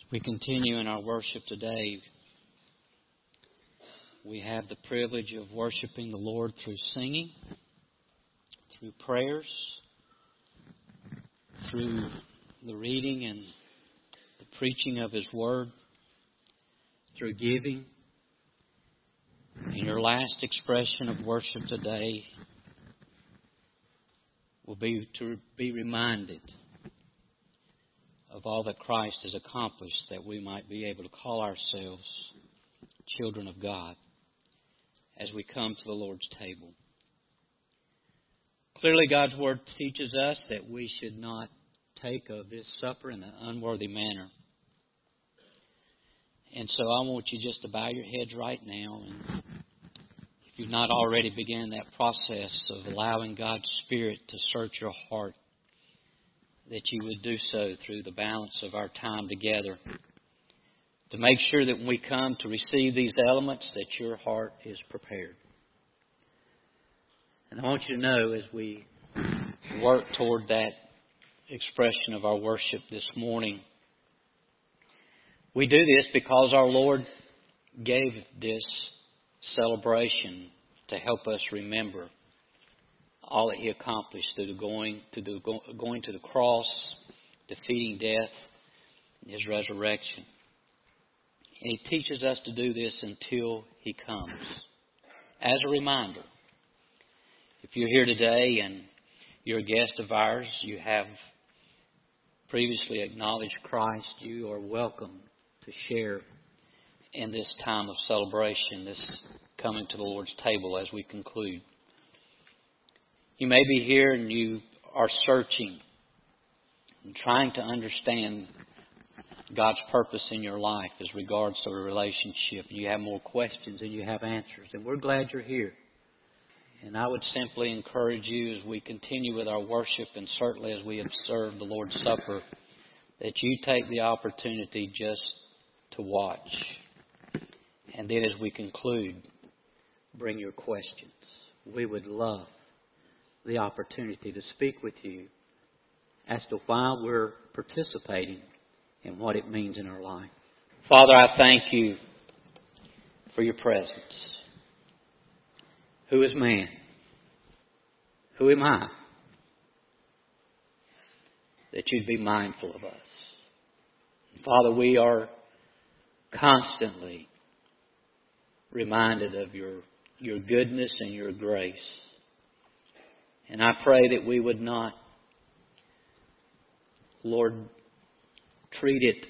We continue in our worship today. We have the privilege of worshiping the Lord through singing, through prayers, through the reading and the preaching of His Word, through giving. And your last expression of worship today will be to be reminded of all that Christ has accomplished, that we might be able to call ourselves children of God as we come to the Lord's table. Clearly, God's Word teaches us that we should not take of this supper in an unworthy manner. And so I want you just to bow your heads right now, and if you've not already begun that process of allowing God's Spirit to search your heart, that you would do so through the balance of our time together, to make sure that when we come to receive these elements, that your heart is prepared. And I want you to know, as we work toward that expression of our worship this morning, we do this because our Lord gave this celebration to help us remember all that He accomplished through going to the cross, defeating death, and His resurrection. And He teaches us to do this until He comes. As a reminder, if you're here today and you're a guest of ours, you have previously acknowledged Christ, you are welcome to share in this time of celebration, this coming to the Lord's table as we conclude. You may be here and you are searching and trying to understand God's purpose in your life as regards to a relationship. You have more questions than you have answers. And we're glad you're here. And I would simply encourage you, as we continue with our worship and certainly as we observe the Lord's Supper, that you take the opportunity just to watch. And then as we conclude, bring your questions. We would love the opportunity to speak with you as to why we're participating and what it means in our life. Father, I thank you for your presence. Who is man? Who am I? That you'd be mindful of us. Father, we are constantly reminded of your goodness and your grace. And I pray that we would not, Lord, treat it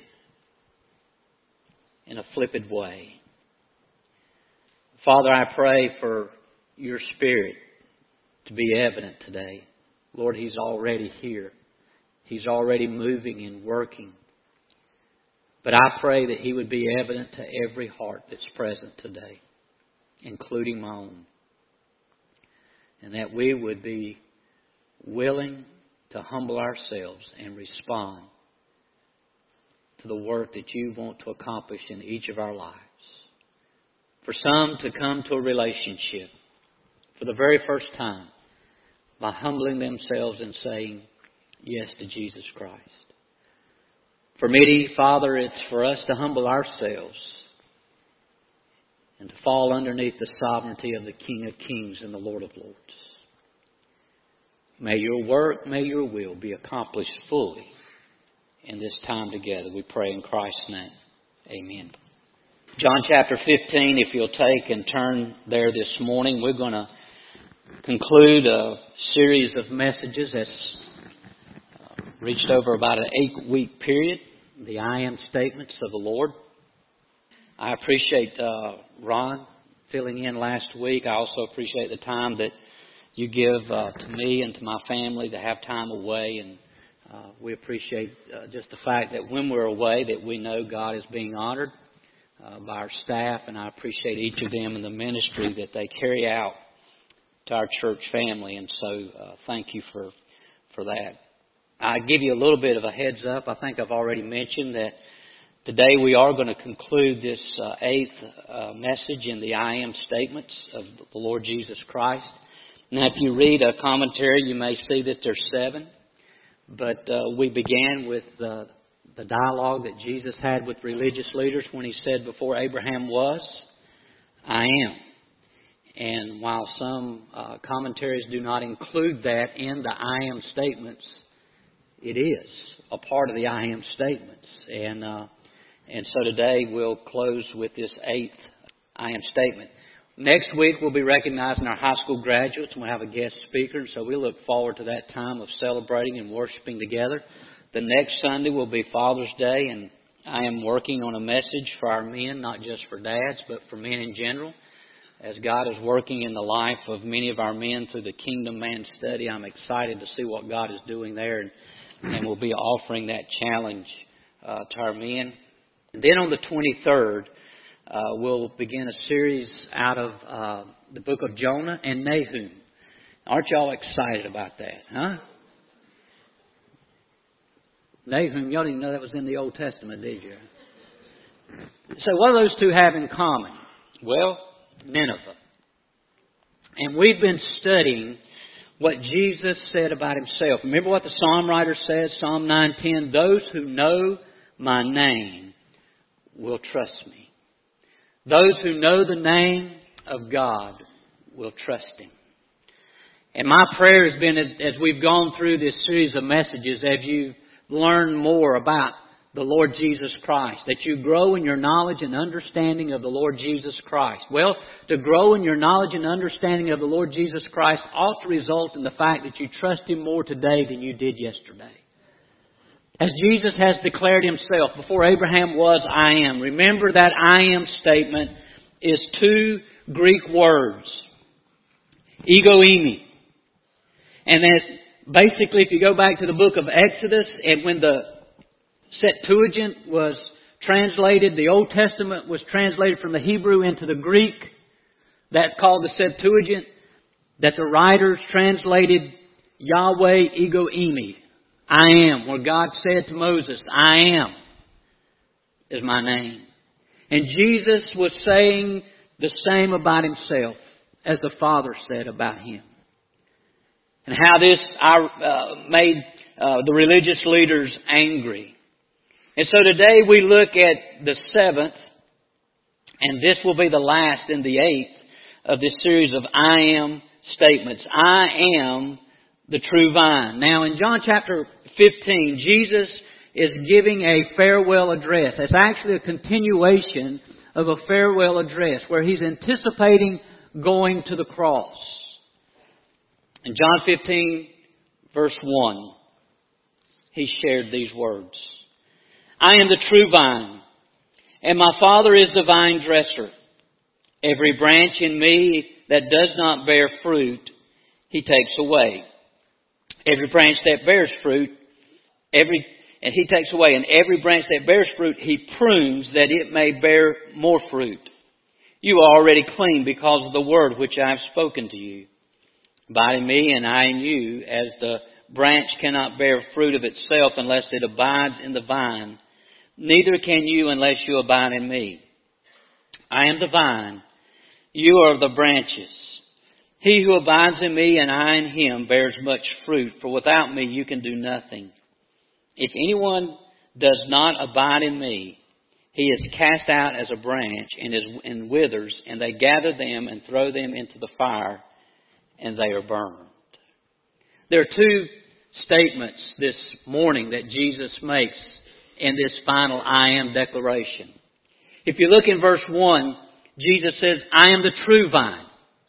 in a flippant way. Father, I pray for your Spirit to be evident today. Lord, He's already here. He's already moving and working. But I pray that He would be evident to every heart that's present today, including my own. And that we would be willing to humble ourselves and respond to the work that you want to accomplish in each of our lives. For some to come to a relationship for the very first time by humbling themselves and saying yes to Jesus Christ. For many, Father, it's for us to humble ourselves and to fall underneath the sovereignty of the King of Kings and the Lord of Lords. May your work, may your will be accomplished fully in this time together. We pray in Christ's name. Amen. John chapter 15, if you'll take and turn there this morning, we're going to conclude a series of messages that's reached over about an 8-week period, the I am statements of the Lord. I appreciate Ron filling in last week. I also appreciate the time that you give to me and to my family to have time away. And we appreciate just the fact that when we're away that we know God is being honored by our staff. And I appreciate each of them and the ministry that they carry out to our church family. And so thank you for that. I give you a little bit of a heads up. I think I've already mentioned that today we are going to conclude this 8th message in the I am statements of the Lord Jesus Christ. Now, if you read a commentary, you may see that there's 7. But we began with the the dialogue that Jesus had with religious leaders when He said, before Abraham was, I am. And while some commentaries do not include that in the I am statements, it is a part of the I am statements. And so today we'll close with this 8th I am statement. Next week we'll be recognizing our high school graduates and we'll have a guest speaker. So we look forward to that time of celebrating and worshiping together. The next Sunday will be Father's Day, and I am working on a message for our men, not just for dads, but for men in general. As God is working in the life of many of our men through the Kingdom Man study, I'm excited to see what God is doing there, and we'll be offering that challenge to our men. And then on the 23rd, we'll begin a series out of the book of Jonah and Nahum. Aren't y'all excited about that, huh? Nahum, y'all didn't know that was in the Old Testament, did you? So what do those two have in common? Well, Nineveh. And we've been studying what Jesus said about Himself. Remember what the Psalm writer says, Psalm 9:10, those who know my name will trust me. Those who know the name of God will trust Him. And my prayer has been, as we've gone through this series of messages, as you learn more about the Lord Jesus Christ, that you grow in your knowledge and understanding of the Lord Jesus Christ. Well, to grow in your knowledge and understanding of the Lord Jesus Christ ought to result in the fact that you trust Him more today than you did yesterday. As Jesus has declared Himself, before Abraham was, I am. Remember that I am statement is 2 Greek words. Ego eimi. And basically, if you go back to the book of Exodus, and when the Septuagint was translated, the Old Testament was translated from the Hebrew into the Greek. That's called the Septuagint. That the writers translated Yahweh ego eimi. I am. Where God said to Moses, I am is my name. And Jesus was saying the same about Himself as the Father said about Him. And how this made the religious leaders angry. And so today we look at the 7th, and this will be the last in the 8th of this series of I am statements. I am the true vine. Now in John chapter 15, Jesus is giving a farewell address. It's actually a continuation of a farewell address where He's anticipating going to the cross. In John 15, verse 1, He shared these words. I am the true vine, and my Father is the vine dresser. Every branch in me that does not bear fruit, He takes away. Every branch that bears fruit, He takes away. And every branch that bears fruit, He prunes that it may bear more fruit. You are already clean because of the word which I have spoken to you. Abide in me and I in you, as the branch cannot bear fruit of itself unless it abides in the vine. Neither can you unless you abide in me. I am the vine. You are the branches. He who abides in me and I in him bears much fruit, for without me you can do nothing. If anyone does not abide in me, he is cast out as a branch and withers, and they gather them and throw them into the fire, and they are burned. There are 2 statements this morning that Jesus makes in this final I am declaration. If you look in verse 1, Jesus says, I am the true vine.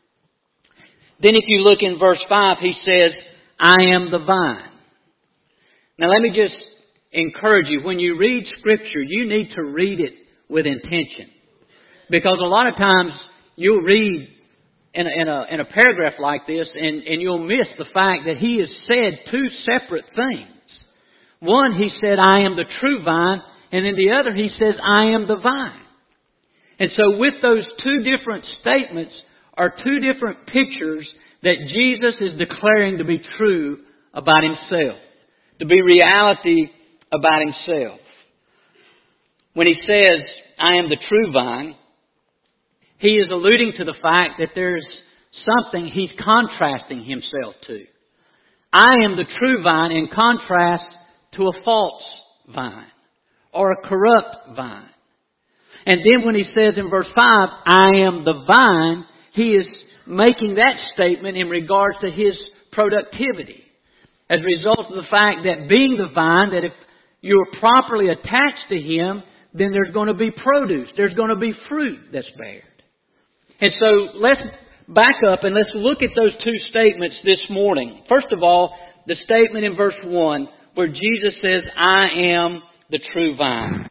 Then if you look in verse 5, He says, I am the vine. Now let me just encourage you, when you read Scripture, you need to read it with intention. Because a lot of times you'll read in a paragraph like this, and you'll miss the fact that He has said 2 separate things. One, He said, I am the true vine, and in the other, He says, I am the vine. And so with those 2 different statements are 2 different pictures that Jesus is declaring to be true about Himself, to be reality about Himself. When He says, I am the true vine, He is alluding to the fact that there's something He's contrasting Himself to. I am the true vine in contrast to a false vine. or a corrupt vine. And then when he says in verse 5, I am the vine, he is making that statement in regards to his productivity. As a result of the fact that being the vine, that if you're properly attached to him, then there's going to be produce. There's going to be fruit that's bared. And so let's back up and let's look at those two statements this morning. First of all, the statement in verse 1 where Jesus says, I am the true vine.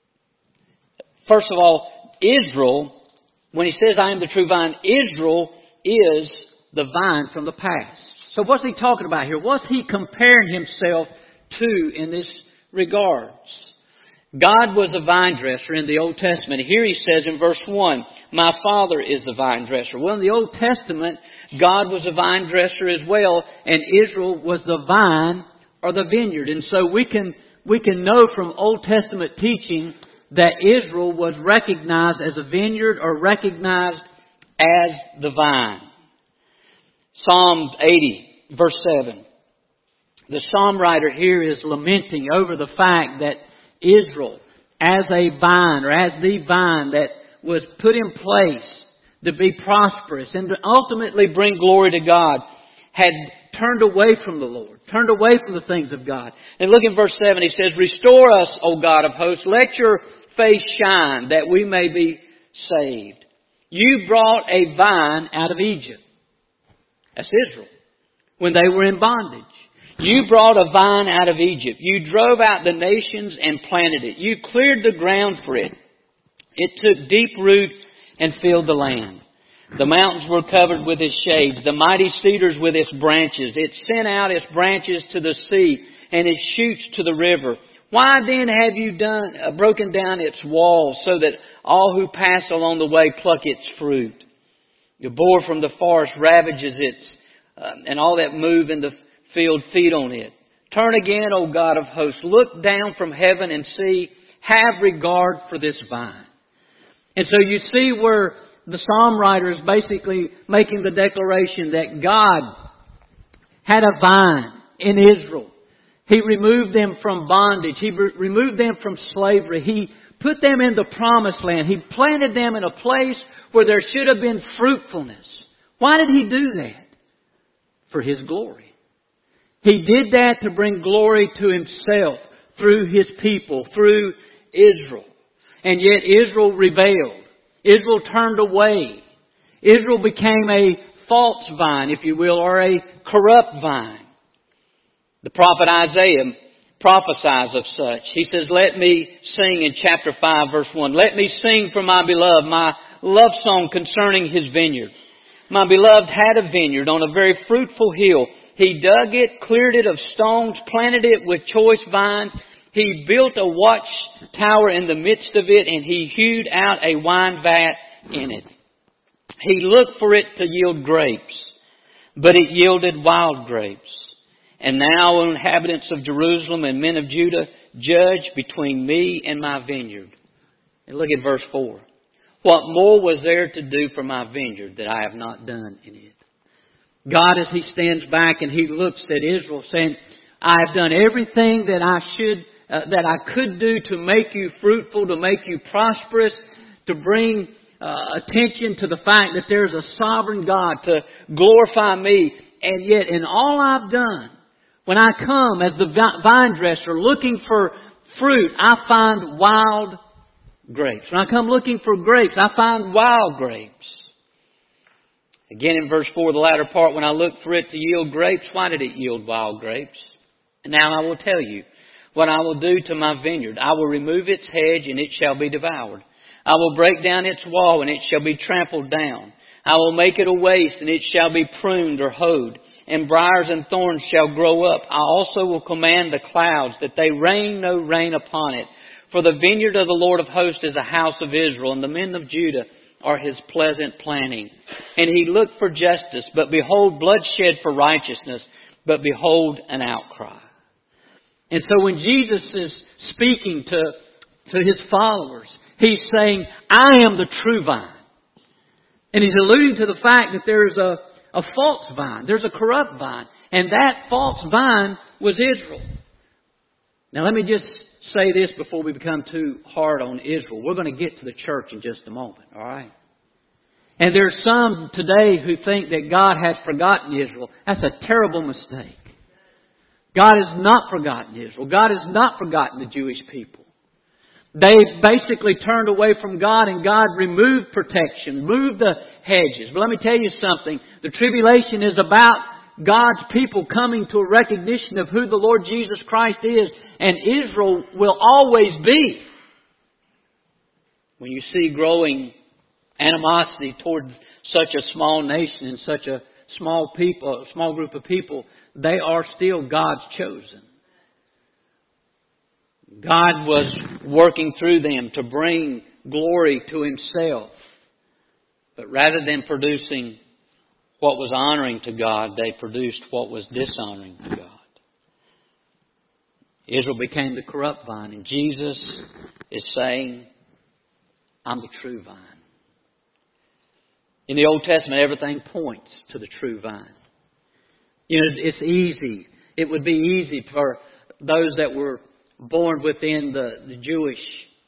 First of all, Israel, when he says I am the true vine, Israel is the vine from the past. So what's he talking about here? What's he comparing himself to in this regards? God was a vine dresser in the Old Testament. Here he says in verse 1, my Father is the vine dresser. Well, in the Old Testament, God was a vine dresser as well, and Israel was the vine or the vineyard. And so we can know from Old Testament teaching that Israel was recognized as a vineyard or recognized as the vine. Psalm 80, verse 7. The psalm writer here is lamenting over the fact that Israel, as a vine or as the vine that was put in place to be prosperous and to ultimately bring glory to God, had turned away from the Lord, turned away from the things of God. And look in verse 7, he says, restore us, O God of hosts, let your face shine that we may be saved. You brought a vine out of Egypt. That's Israel. When they were in bondage. You brought a vine out of Egypt. You drove out the nations and planted it. You cleared the ground for it. It took deep root and filled the land. The mountains were covered with its shades, the mighty cedars with its branches. It sent out its branches to the sea and its shoots to the river. Why then have you broken down its walls so that all who pass along the way pluck its fruit? The boar from the forest ravages it, and all that move in the field feed on it. Turn again, O God of hosts. Look down from heaven and see. Have regard for this vine. And so you see where the psalm writer is basically making the declaration that God had a vine in Israel. He removed them from bondage. He removed them from slavery. He put them in the promised land. He planted them in a place where there should have been fruitfulness. Why did He do that? For His glory. He did that to bring glory to Himself through His people, through Israel. And yet Israel rebelled. Israel turned away. Israel became a false vine, if you will, or a corrupt vine. The prophet Isaiah prophesies of such. He says, let me sing in chapter 5, verse 1. Let me sing for my beloved, my love song concerning his vineyard. My beloved had a vineyard on a very fruitful hill. He dug it, cleared it of stones, planted it with choice vines. He built a watchtower in the midst of it, and he hewed out a wine vat in it. He looked for it to yield grapes, but it yielded wild grapes. And now, O inhabitants of Jerusalem and men of Judah, judge between me and my vineyard. And look at verse 4. What more was there to do for my vineyard that I have not done in it? God, as He stands back and He looks at Israel, saying, I have done everything that I could do to make you fruitful, to make you prosperous, to bring attention to the fact that there's a sovereign God, to glorify me. And yet, in all I've done, when I come as the vine dresser looking for fruit, I find wild grapes. When I come looking for grapes, I find wild grapes. Again in verse 4, the latter part, when I looked for it to yield grapes, why did it yield wild grapes? And now I will tell you what I will do to my vineyard. I will remove its hedge and it shall be devoured. I will break down its wall and it shall be trampled down. I will make it a waste and it shall be pruned or hoed. And briars and thorns shall grow up. I also will command the clouds that they rain no rain upon it. For the vineyard of the Lord of hosts is a house of Israel, and the men of Judah are His pleasant planting. And He looked for justice, but behold, bloodshed for righteousness, but behold, an outcry. And so when Jesus is speaking to His followers, He's saying, I am the true vine. And He's alluding to the fact that there's a false vine. There's a corrupt vine. And that false vine was Israel. Now let me just say this before we become too hard on Israel. We're going to get to the church in just a moment, all right? And there's some today who think that God has forgotten Israel. That's a terrible mistake. God has not forgotten Israel. God has not forgotten the Jewish people. They basically turned away from God, and God removed protection, moved the hedges. But let me tell you something. The tribulation is about God's people coming to a recognition of who the Lord Jesus Christ is, and Israel will always be. When you see growing animosity toward such a small nation and such a small group of people, they are still God's chosen. God was working through them to bring glory to Himself. But rather than producing what was honoring to God, they produced what was dishonoring to God. Israel became the corrupt vine, and Jesus is saying, I'm the true vine. In the Old Testament, everything points to the true vine. You know, it's easy. It would be easy for those that were born within the Jewish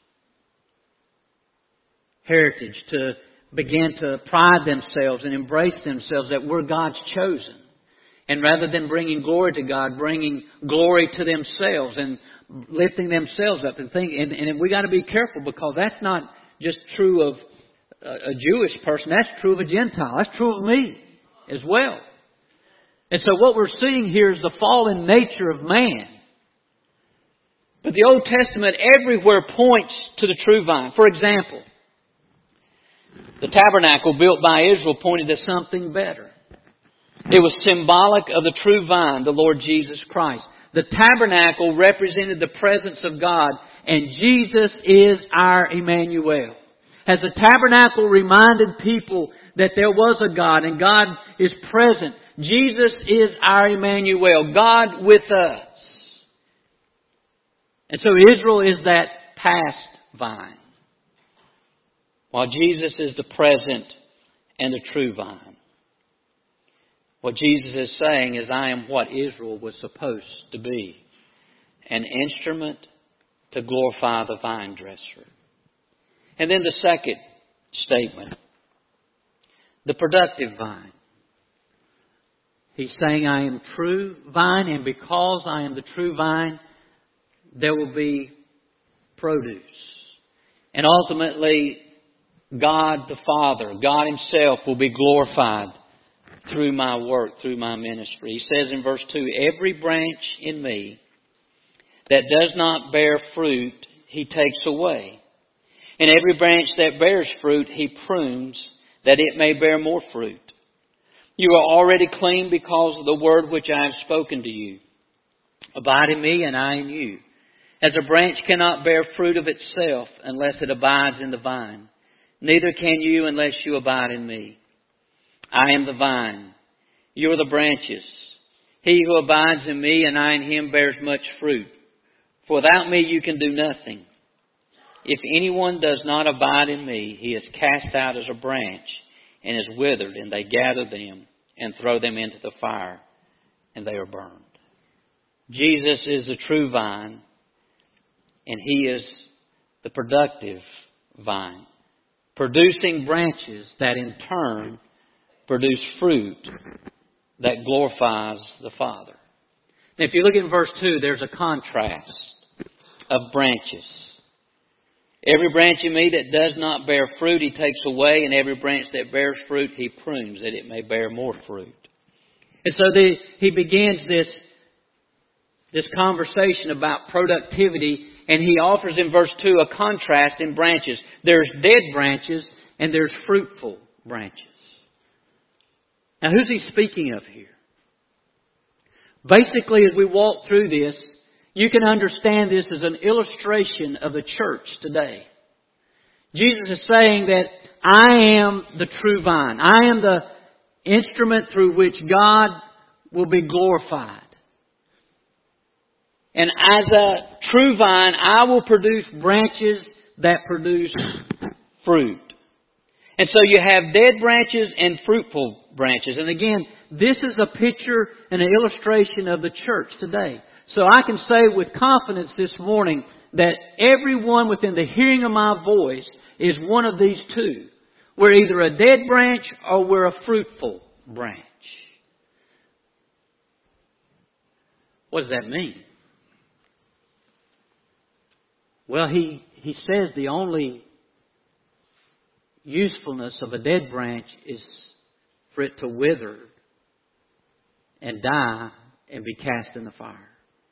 heritage to begin to pride themselves and embrace themselves that we're God's chosen. And rather than bringing glory to God, bringing glory to themselves and lifting themselves up and thinking. And we got to be careful, because that's not just true of a Jewish person. That's true of a Gentile. That's true of me as well. And so what we're seeing here is the fallen nature of man. But the Old Testament everywhere points to the true vine. For example, the tabernacle built by Israel pointed to something better. It was symbolic of the true vine, the Lord Jesus Christ. The tabernacle represented the presence of God, and Jesus is our Emmanuel. As the tabernacle reminded people that there was a God and God is present, Jesus is our Emmanuel, God with us. And so Israel is that past vine, while Jesus is the present and the true vine. What Jesus is saying is, I am what Israel was supposed to be, an instrument to glorify the vine dresser. And then the second statement, the productive vine. He's saying, I am true vine, and because I am the true vine, there will be produce. And ultimately, God the Father, God Himself will be glorified through my work, through my ministry. He says in verse 2, every branch in me that does not bear fruit, He takes away. And every branch that bears fruit, He prunes, that it may bear more fruit. You are already clean because of the word which I have spoken to you. Abide in me, and I in you. As a branch cannot bear fruit of itself unless it abides in the vine, neither can you unless you abide in me. I am the vine, you are the branches. He who abides in me and I in him bears much fruit. For without me you can do nothing. If anyone does not abide in me, he is cast out as a branch and is withered, and they gather them and throw them into the fire, and they are burned. Jesus is the true vine, and He is the productive vine, producing branches that in turn produce fruit that glorifies the Father. Now, if you look in verse 2, there's a contrast of branches. Every branch in me that does not bear fruit, He takes away, and every branch that bears fruit, He prunes, that it may bear more fruit. And so He begins this conversation about productivity, and He offers in verse 2 a contrast in branches. There's dead branches and there's fruitful branches. Now, who's He speaking of here? Basically, as we walk through this, you can understand this as an illustration of the church today. Jesus is saying that I am the true vine. I am the instrument through which God will be glorified. And as a true vine, I will produce branches that produce fruit. And so you have dead branches and fruitful branches. And again, this is a picture and an illustration of the church today. So I can say with confidence this morning that everyone within the hearing of my voice is one of these two. We're either a dead branch or we're a fruitful branch. What does that mean? Well, he says the only usefulness of a dead branch is for it to wither and die and be cast in the fire.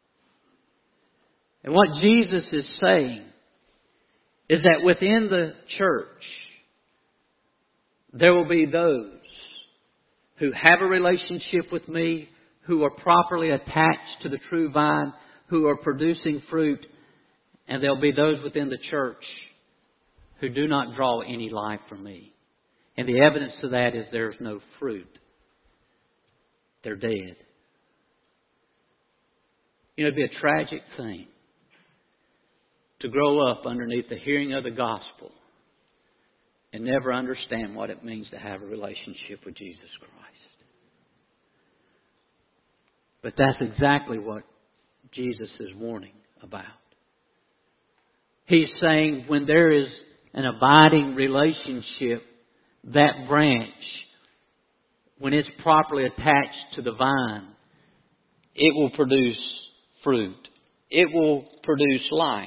And what Jesus is saying is that within the church, there will be those who have a relationship with me, who are properly attached to the true vine, who are producing fruit, and there'll be those within the church who do not draw any life from me. And the evidence of that is there's no fruit. They're dead. You know, it'd be a tragic thing to grow up underneath the hearing of the gospel and never understand what it means to have a relationship with Jesus Christ. But that's exactly what Jesus is warning about. He's saying when there is an abiding relationship, that branch, when it's properly attached to the vine, it will produce fruit. It will produce life.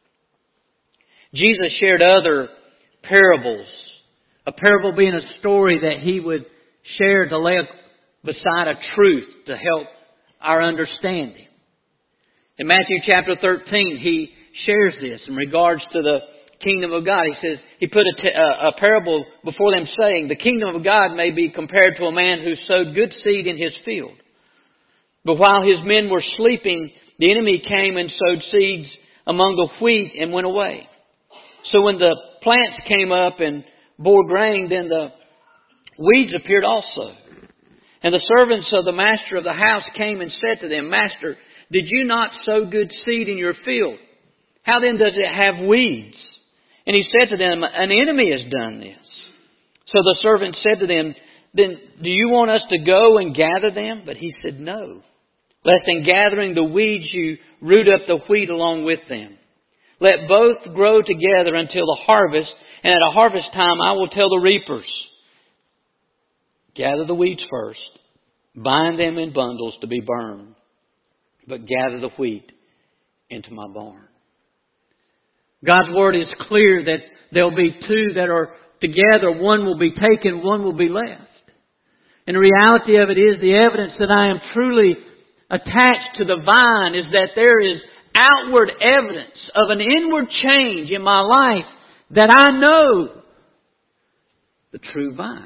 Jesus shared other parables. A parable being a story that He would share to lay beside a truth to help our understanding. In Matthew chapter 13, He shares this in regards to the kingdom of God. He says, He put a parable before them saying, the kingdom of God may be compared to a man who sowed good seed in his field. But while his men were sleeping, the enemy came and sowed seeds among the wheat and went away. So when the plants came up and bore grain, then the weeds appeared also. And the servants of the master of the house came and said to them, Master, did you not sow good seed in your field? How then does it have weeds? And he said to them, an enemy has done this. So the servant said to them, then do you want us to go and gather them? But he said, no. Lest in gathering the weeds you root up the wheat along with them. Let both grow together until the harvest, and at a harvest time I will tell the reapers, gather the weeds first, bind them in bundles to be burned, but gather the wheat into my barn. God's Word is clear that there'll be two that are together. One will be taken, one will be left. And the reality of it is the evidence that I am truly attached to the vine is that there is outward evidence of an inward change in my life that I know the true vine.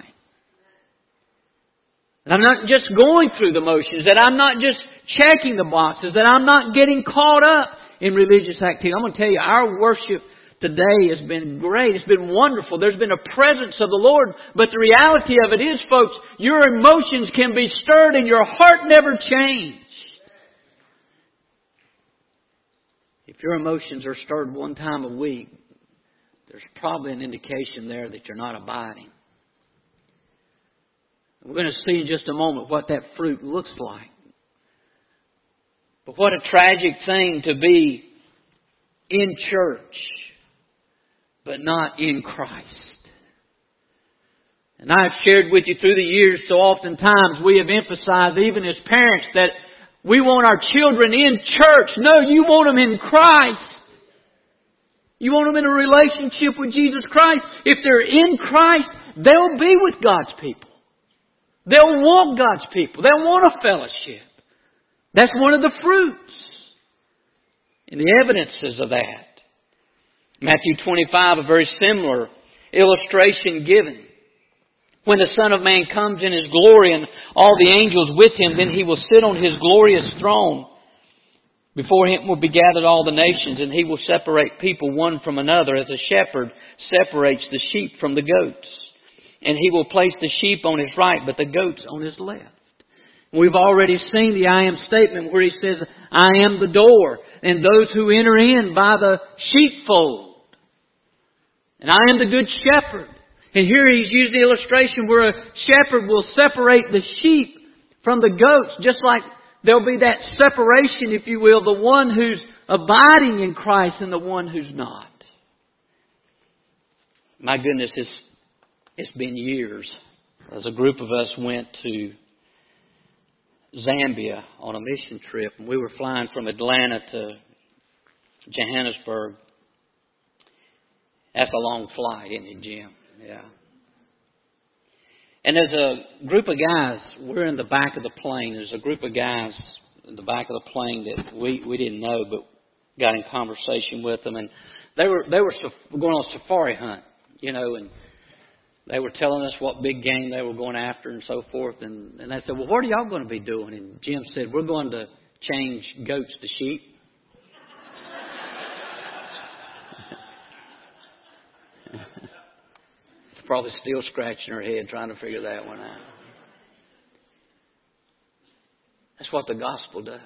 That I'm not just going through the motions, that I'm not just checking the boxes, that I'm not getting caught up in religious activity. I'm going to tell you, our worship today has been great. It's been wonderful. There's been a presence of the Lord. But the reality of it is, folks, your emotions can be stirred and your heart never changed. If your emotions are stirred one time a week, there's probably an indication there that you're not abiding. We're going to see in just a moment what that fruit looks like. But what a tragic thing to be in church, but not in Christ. And I've shared with you through the years, so oftentimes we have emphasized, even as parents, that we want our children in church. No, you want them in Christ. You want them in a relationship with Jesus Christ. If they're in Christ, they'll be with God's people. They'll want God's people. They'll want a fellowship. That's one of the fruits and the evidences of that. Matthew 25, a very similar illustration given. When the Son of Man comes in His glory and all the angels with Him, then He will sit on His glorious throne. Before Him will be gathered all the nations, and He will separate people one from another as a shepherd separates the sheep from the goats. And He will place the sheep on His right, but the goats on His left. We've already seen the I am statement where He says, I am the door, and those who enter in by the sheepfold. And I am the good shepherd. And here He's used the illustration where a shepherd will separate the sheep from the goats, just like there'll be that separation, if you will, the one who's abiding in Christ and the one who's not. My goodness, it's been years. As a group of us went to Zambia on a mission trip, and we were flying from Atlanta to Johannesburg. That's a long flight, isn't it, Jim? Yeah. And there's a group of guys, we're in the back of the plane. There's a group of guys in the back of the plane that we didn't know, but got in conversation with them. And they were going on a safari hunt, and they were telling us what big game they were going after and so forth. And they said, well, what are y'all going to be doing? And Jim said, we're going to change goats to sheep. Probably still scratching her head trying to figure that one out. That's what the gospel does.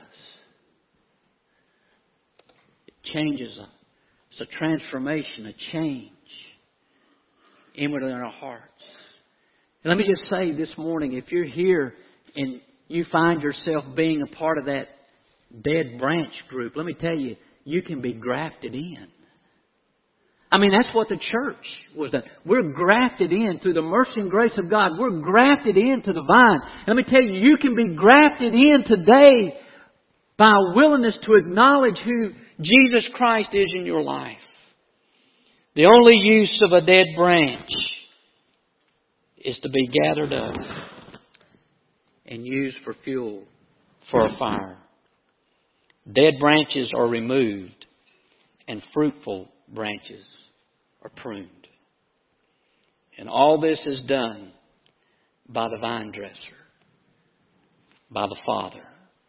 It changes us. It's a transformation, a change inwardly in our hearts. And let me just say this morning, if you're here and you find yourself being a part of that dead branch group, let me tell you, you can be grafted in. I mean, that's what the church was done. We're grafted in through the mercy and grace of God. We're grafted into the vine. And let me tell you, you can be grafted in today by a willingness to acknowledge who Jesus Christ is in your life. The only use of a dead branch is to be gathered up and used for fuel for a fire. Dead branches are removed and fruitful branches are pruned. And all this is done by the vine dresser, by the Father.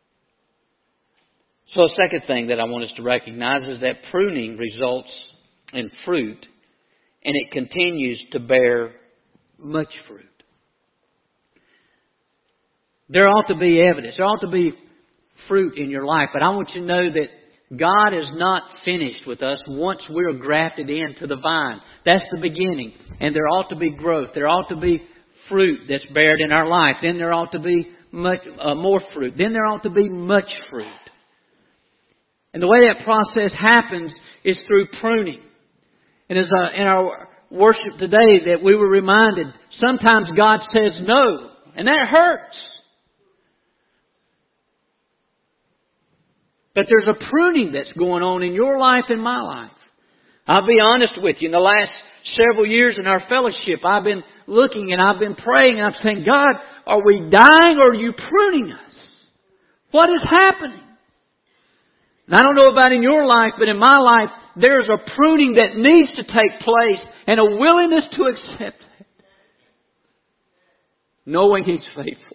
So a second thing that I want us to recognize is that pruning results in fruit, and it continues to bear much fruit. There ought to be evidence. There ought to be fruit in your life. But I want you to know that God is not finished with us once we're grafted into the vine. That's the beginning. And there ought to be growth. There ought to be fruit that's bared in our life. Then there ought to be much more fruit. Then there ought to be much fruit. And the way that process happens is through pruning. And as in our worship today that we were reminded, sometimes God says no. And that hurts. But there's a pruning that's going on in your life and my life. I'll be honest with you. In the last several years in our fellowship, I've been looking and I've been praying and I'm saying, God, are we dying or are you pruning us? What is happening? And I don't know about in your life, but in my life, there's a pruning that needs to take place and a willingness to accept it. Knowing He's faithful.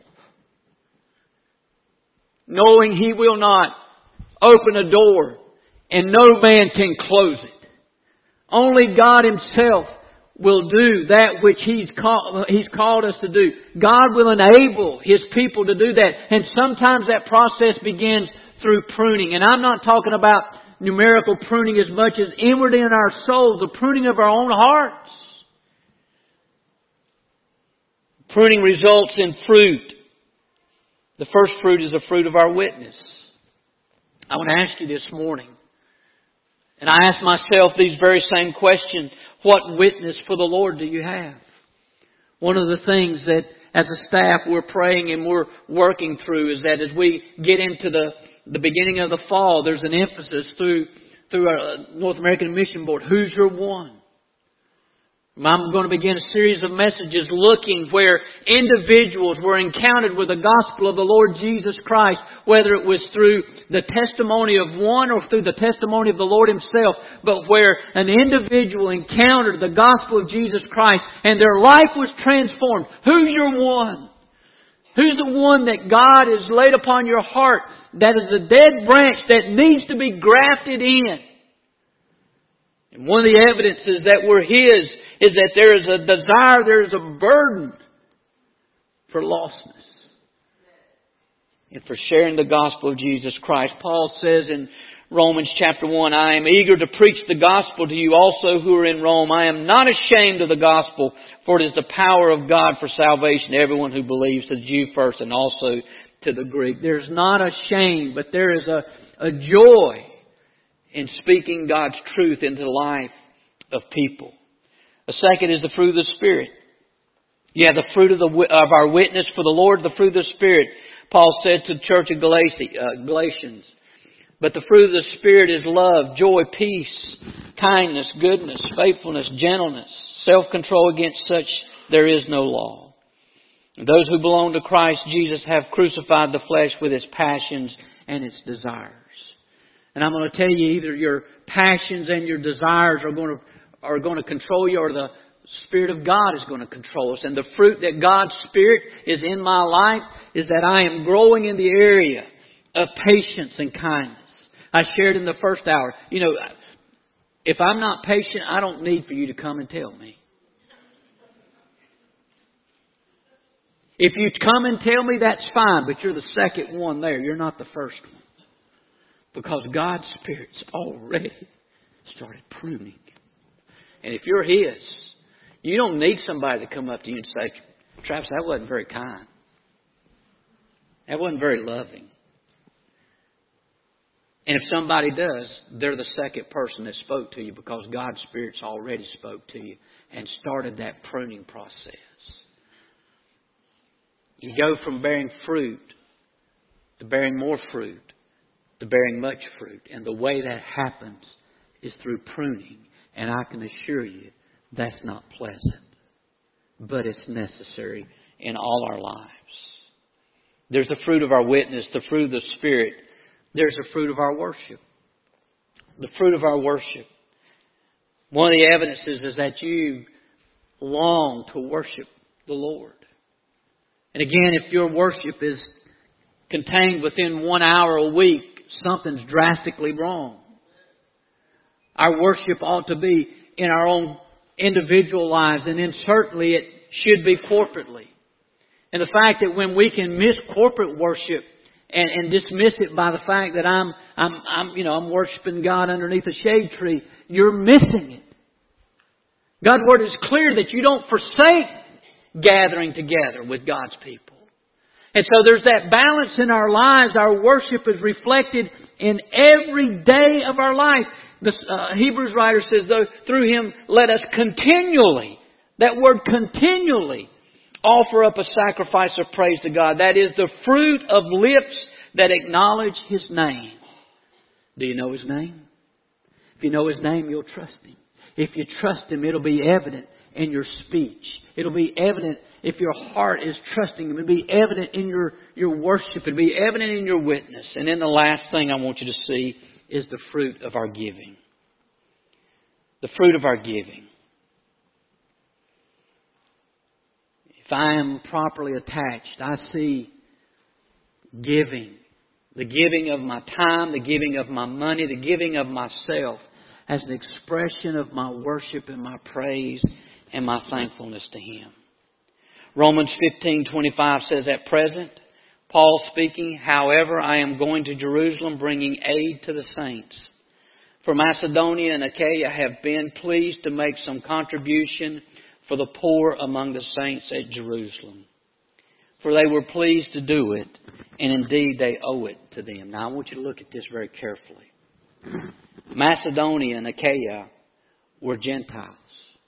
Knowing He will not open a door and no man can close it. Only God Himself will do that which He's called us to do. God will enable His people to do that. And sometimes that process begins through pruning. And I'm not talking about numerical pruning as much as inwardly in our souls, the pruning of our own hearts. Pruning results in fruit. The first fruit is the fruit of our witness. I want to ask you this morning, and I ask myself these very same questions. What witness for the Lord do you have? One of the things that as a staff we're praying and we're working through is that as we get into the beginning of the fall, there's an emphasis through our North American Mission Board. Who's your one? I'm going to begin a series of messages looking where individuals were encountered with the gospel of the Lord Jesus Christ, whether it was through the testimony of one or through the testimony of the Lord Himself, but where an individual encountered the gospel of Jesus Christ and their life was transformed. Who's your one? Who's the one that God has laid upon your heart that is a dead branch that needs to be grafted in? And one of the evidences that we're His is that there is a desire, there is a burden for lostness and for sharing the gospel of Jesus Christ. Paul says in Romans chapter 1, I am eager to preach the gospel to you also who are in Rome. I am not ashamed of the gospel, for it is the power of God for salvation to everyone who believes, to the Jew first and also to the Greek. There's not a shame, but there is a joy in speaking God's truth into the life of people. The second is the fruit of the Spirit. You have the fruit of our witness for the Lord, the fruit of the Spirit. Paul said to the church of Galatians, but the fruit of the Spirit is love, joy, peace, kindness, goodness, faithfulness, gentleness, self-control. Against such there is no law. And those who belong to Christ Jesus have crucified the flesh with its passions and its desires. And I'm going to tell you, either your passions and your desires are going to control you, or the Spirit of God is going to control us. And the fruit that God's Spirit is in my life is that I am growing in the area of patience and kindness. I shared in the first hour. You know, if I'm not patient, I don't need for you to come and tell me. If you come and tell me, that's fine, but you're the second one there. You're not the first one. Because God's Spirit's already started pruning. And if you're His, you don't need somebody to come up to you and say, Travis, that wasn't very kind. That wasn't very loving. And if somebody does, they're the second person that spoke to you, because God's Spirit's already spoke to you and started that pruning process. You go from bearing fruit to bearing more fruit to bearing much fruit. And the way that happens is through pruning. And I can assure you that's not pleasant. But it's necessary in all our lives. There's the fruit of our witness, the fruit of the Spirit. There's the fruit of our worship. The fruit of our worship. One of the evidences is that you long to worship the Lord. And again, if your worship is contained within 1 hour a week, something's drastically wrong. Our worship ought to be in our own individual lives, and then certainly it should be corporately. And the fact that when we can miss corporate worship and dismiss it by the fact that I'm worshiping God underneath a shade tree, you're missing it. God's Word is clear that you don't forsake gathering together with God's people. And so there's that balance in our lives. Our worship is reflected in every day of our life. The Hebrews writer says, though, through Him let us continually, that word continually, offer up a sacrifice of praise to God. That is the fruit of lips that acknowledge His name. Do you know His name? If you know His name, you'll trust Him. If you trust Him, it'll be evident in your speech. It'll be evident if your heart is trusting Him. It'll be evident in your worship. It'll be evident in your witness. And then the last thing I want you to see is the fruit of our giving. The fruit of our giving. If I am properly attached, I see giving. The giving of my time, the giving of my money, the giving of myself as an expression of my worship and my praise and my thankfulness to Him. Romans 15:25 says, at present, Paul speaking, however, I am going to Jerusalem bringing aid to the saints. For Macedonia and Achaia have been pleased to make some contribution for the poor among the saints at Jerusalem. For they were pleased to do it, and indeed they owe it to them. Now I want you to look at this very carefully. Macedonia and Achaia were Gentiles.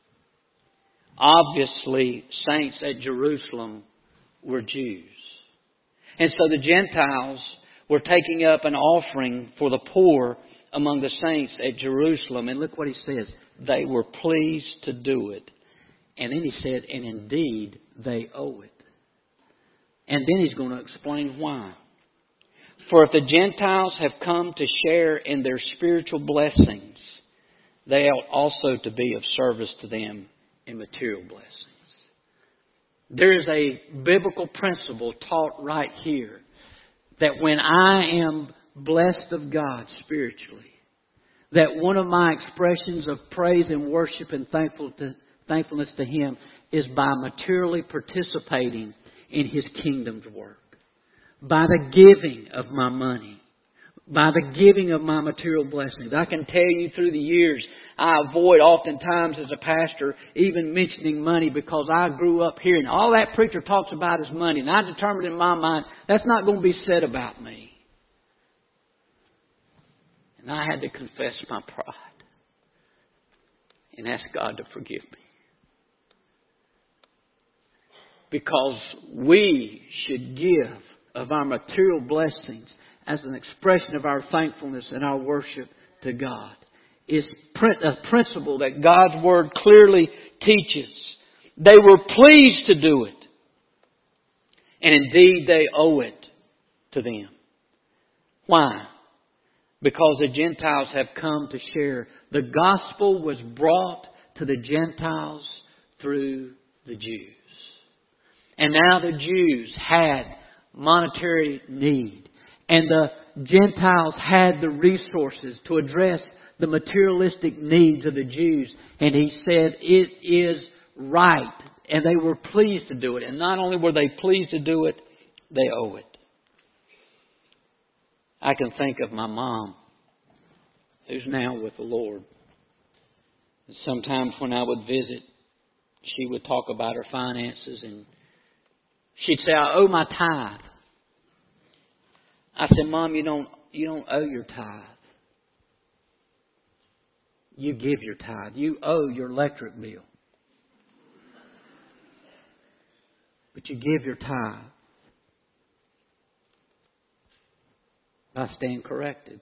Obviously, saints at Jerusalem were Jews. And so the Gentiles were taking up an offering for the poor among the saints at Jerusalem. And look what he says. They were pleased to do it. And then he said, and indeed they owe it. And then he's going to explain why. For if the Gentiles have come to share in their spiritual blessings, they ought also to be of service to them in material blessings. There is a biblical principle taught right here that when I am blessed of God spiritually, that one of my expressions of praise and worship and thankfulness to Him is by materially participating in His kingdom's work. By the giving of my money. By the giving of my material blessings. I can tell you through the years, I avoid oftentimes as a pastor even mentioning money because I grew up hearing all that preacher talks about is money. And I determined in my mind that's not going to be said about me. And I had to confess my pride and ask God to forgive me. Because we should give of our material blessings as an expression of our thankfulness and our worship to God. It's a principle that God's Word clearly teaches. They were pleased to do it. And indeed they owe it to them. Why? Because the Gentiles have come to share. The gospel was brought to the Gentiles through the Jews. And now the Jews had monetary need. And the Gentiles had the resources to address the materialistic needs of the Jews. And He said, it is right. And they were pleased to do it. And not only were they pleased to do it, they owe it. I can think of my mom, who's now with the Lord. Sometimes when I would visit, she would talk about her finances and she'd say, I owe my tithe. I said, Mom, you don't owe your tithe. You give your tithe. You owe your electric bill. But you give your tithe. By staying corrected.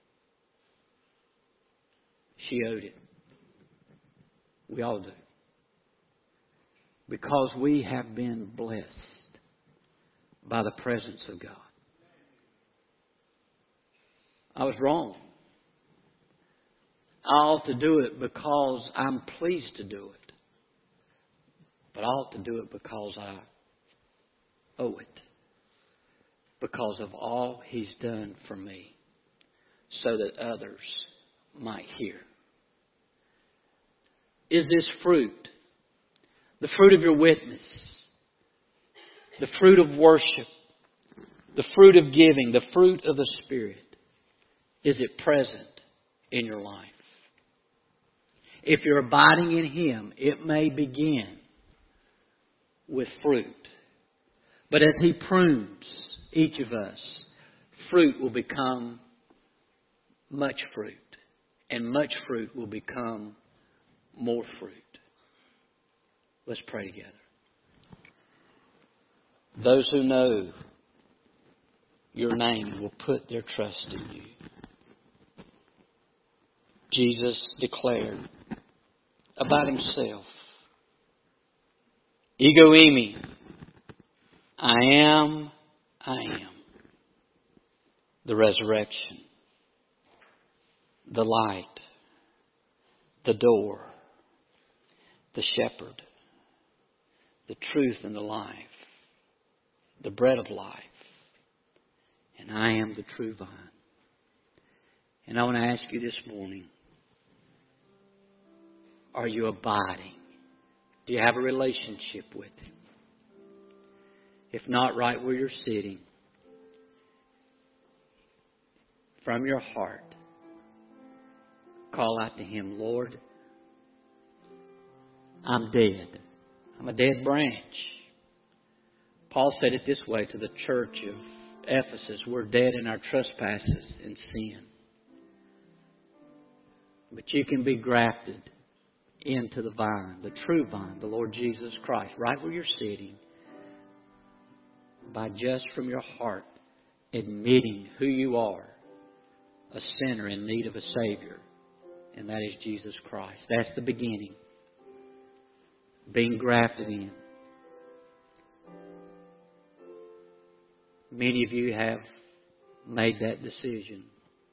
She owed it. We all do. Because we have been blessed by the presence of God. I was wrong. I ought to do it because I'm pleased to do it. But I ought to do it because I owe it. Because of all He's done for me. So that others might hear. Is this fruit? The fruit of your witness. The fruit of worship. The fruit of giving. The fruit of the Spirit. Is it present in your life? If you're abiding in Him, it may begin with fruit. But as He prunes each of us, fruit will become much fruit. And much fruit will become more fruit. Let's pray together. Those who know your name will put their trust in you. Jesus declared about Himself, Ego eimi, I am the resurrection, the light, the door, the shepherd, the truth and the life, the bread of life, and I am the true vine. And I want to ask you this morning, are you abiding? Do you have a relationship with Him? If not, right where you're sitting, from your heart, call out to Him, Lord, I'm dead. I'm a dead branch. Paul said it this way to the church of Ephesus, we're dead in our trespasses and sin. But you can be grafted into the vine, the true vine, the Lord Jesus Christ, right where you're sitting, by just from your heart admitting who you are, a sinner in need of a Savior, and that is Jesus Christ. That's the beginning. Being grafted in. Many of you have made that decision.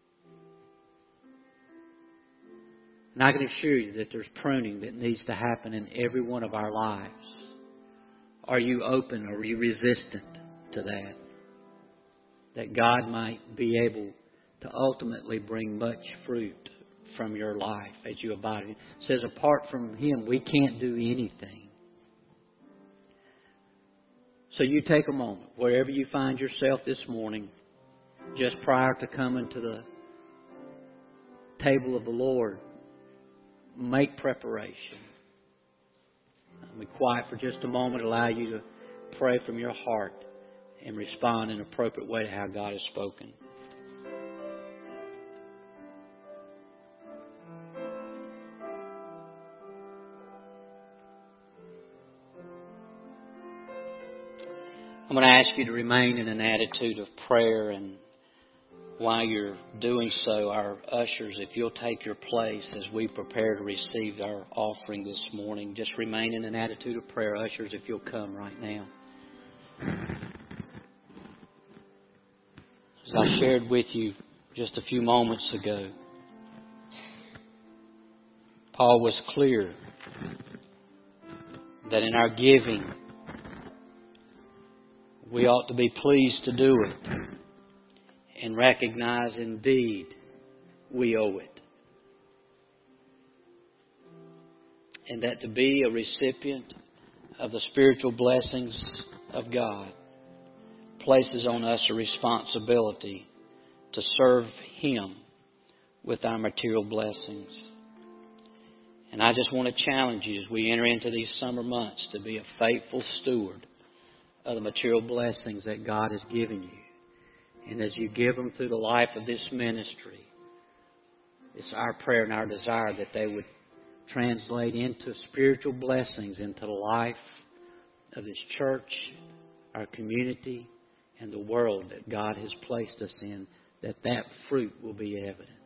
And I can assure you that there's pruning that needs to happen in every one of our lives. Are you open or are you resistant to that? That God might be able to ultimately bring much fruit from your life as you abide in Him. It says apart from Him we can't do anything. So you take a moment, wherever you find yourself this morning, just prior to coming to the table of the Lord, make preparation. Be quiet for just a moment, allow you to pray from your heart and respond in an appropriate way to how God has spoken. I'm going to ask you to remain in an attitude of prayer, and while you're doing so, our ushers, if you'll take your place as we prepare to receive our offering this morning, just remain in an attitude of prayer. Ushers, if you'll come right now. As I shared with you just a few moments ago, Paul was clear that in our giving, we ought to be pleased to do it and recognize indeed we owe it. And that to be a recipient of the spiritual blessings of God places on us a responsibility to serve Him with our material blessings. And I just want to challenge you as we enter into these summer months to be a faithful steward of the material blessings that God has given you. And as you give them through the life of this ministry, it's our prayer and our desire that they would translate into spiritual blessings into the life of this church, our community, and the world that God has placed us in, that fruit will be evident.